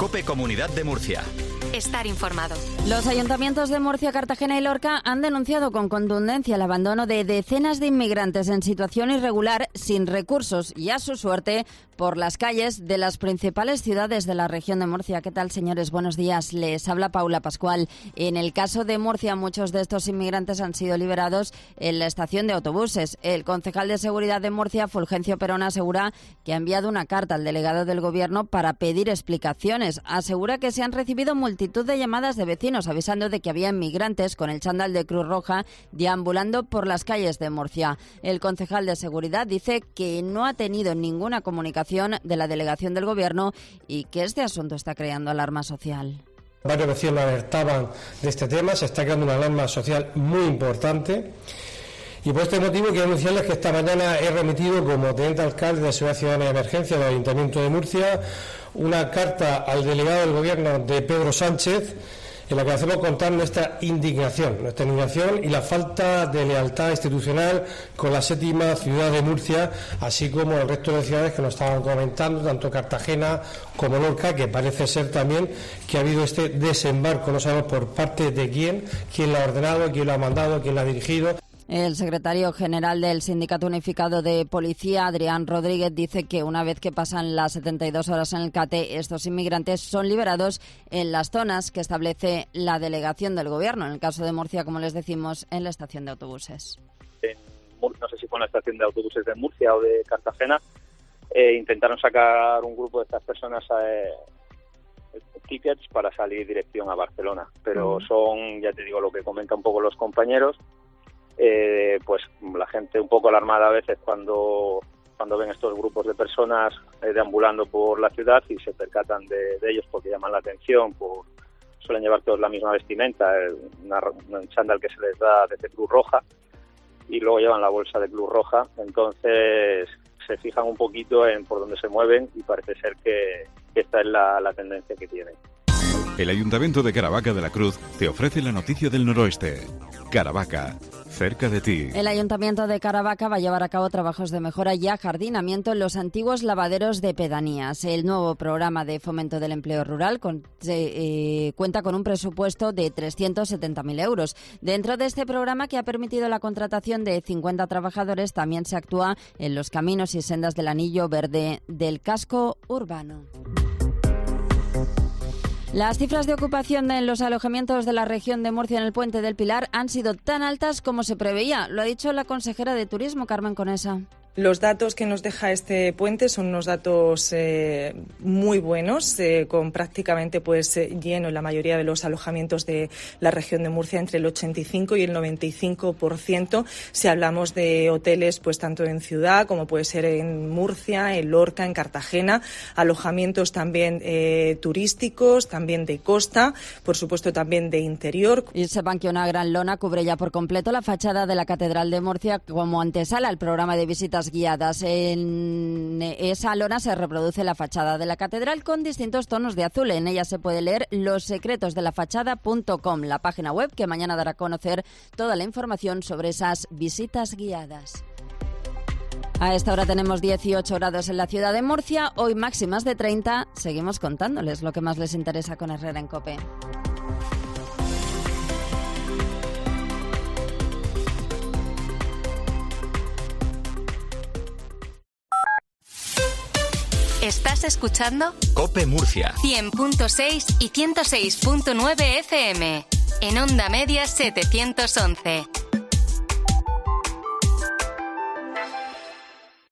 COPE Comunidad de Murcia. Estar informado. Los ayuntamientos de Murcia, Cartagena y Lorca han denunciado con contundencia el abandono de decenas de inmigrantes en situación irregular, sin recursos y a su suerte, por las calles de las principales ciudades de la región de Murcia. ¿Qué tal, señores? Buenos días. Les habla Paula Pascual. En el caso de Murcia, muchos de estos inmigrantes han sido liberados en la estación de autobuses. El concejal de Seguridad de Murcia, Fulgencio Perón, asegura que ha enviado una carta al delegado del Gobierno para pedir explicaciones. Asegura que se han recibido multitud de llamadas de vecinos avisando de que había inmigrantes con el chándal de Cruz Roja deambulando por las calles de Murcia. El concejal de Seguridad dice que no ha tenido ninguna comunicación de la delegación del Gobierno y que este asunto está creando alarma social. Varios vecinos alertaban de este tema, se está creando una alarma social muy importante. Y por este motivo quiero anunciarles que esta mañana he remitido como teniente alcalde de Seguridad Ciudadana y Emergencia del Ayuntamiento de Murcia una carta al delegado del Gobierno de Pedro Sánchez en la que hacemos contar nuestra indignación y la falta de lealtad institucional con la séptima ciudad de Murcia, así como el resto de ciudades que nos estaban comentando, tanto Cartagena como Lorca, que parece ser también que ha habido este desembarco, no sabemos por parte de quién lo ha ordenado, quién lo ha mandado, quién lo ha dirigido. El secretario general del Sindicato Unificado de Policía, Adrián Rodríguez, dice que una vez que pasan las 72 horas en el CATE, estos inmigrantes son liberados en las zonas que establece la delegación del Gobierno. En el caso de Murcia, como les decimos, en la estación de autobuses. No sé si fue en la estación de autobuses de Murcia o de Cartagena, intentaron sacar un grupo de estas personas tickets para salir dirección a Barcelona. Pero son, ya te digo, lo que comentan un poco los compañeros, pues la gente un poco alarmada a veces cuando ven estos grupos de personas deambulando por la ciudad y se percatan de ellos porque llaman la atención, suelen llevar todos la misma vestimenta, un chándal que se les da desde Cruz Roja y luego llevan la bolsa de Cruz Roja, entonces se fijan un poquito en por dónde se mueven y parece ser que esta es la tendencia que tienen. El Ayuntamiento de Caravaca de la Cruz te ofrece la noticia del noroeste. Caravaca, cerca de ti. El Ayuntamiento de Caravaca va a llevar a cabo trabajos de mejora y ajardinamiento en los antiguos lavaderos de pedanías. El nuevo programa de fomento del empleo rural cuenta con un presupuesto de 370.000 euros. Dentro de este programa, que ha permitido la contratación de 50 trabajadores, también se actúa en los caminos y sendas del anillo verde del casco urbano. Las cifras de ocupación en los alojamientos de la región de Murcia en el Puente del Pilar han sido tan altas como se preveía. Lo ha dicho la consejera de Turismo, Carmen Conesa. Los datos que nos deja este puente son unos datos muy buenos, con prácticamente lleno en la mayoría de los alojamientos de la región de Murcia, entre el 85 y el 95%, si hablamos de hoteles pues tanto en ciudad como puede ser en Murcia, en Lorca, en Cartagena, alojamientos también turísticos, también de costa, por supuesto también de interior. Y sepan que una gran lona cubre ya por completo la fachada de la Catedral de Murcia como antesala al programa de visitas guiadas. En esa lona se reproduce la fachada de la catedral con distintos tonos de azul. En ella se puede leer lossecretosdelafachada.com, la página web que mañana dará a conocer toda la información sobre esas visitas guiadas. A esta hora tenemos 18 grados en la ciudad de Murcia, hoy máximas de 30. Seguimos contándoles lo que más les interesa con Herrera en COPE. ¿Estás escuchando? COPE Murcia. 100.6 y 106.9 FM. En onda media 711.